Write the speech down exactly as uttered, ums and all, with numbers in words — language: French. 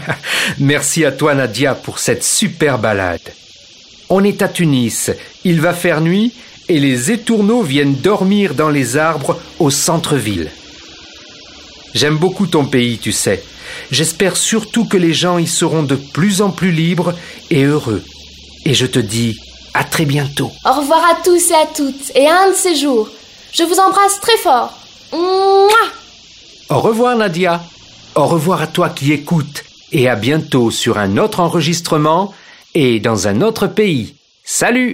Merci à toi Nadia pour cette super balade. On est à Tunis, il va faire nuit et les étourneaux viennent dormir dans les arbres au centre-ville. J'aime beaucoup ton pays, tu sais. J'espère surtout que les gens y seront de plus en plus libres et heureux. Et je te dis à très bientôt. Au revoir à tous et à toutes, et à un de ces jours. Je vous embrasse très fort. Mouah! Au revoir Nadia. Au revoir à toi qui écoutes. Et à bientôt sur un autre enregistrement et dans un autre pays. Salut!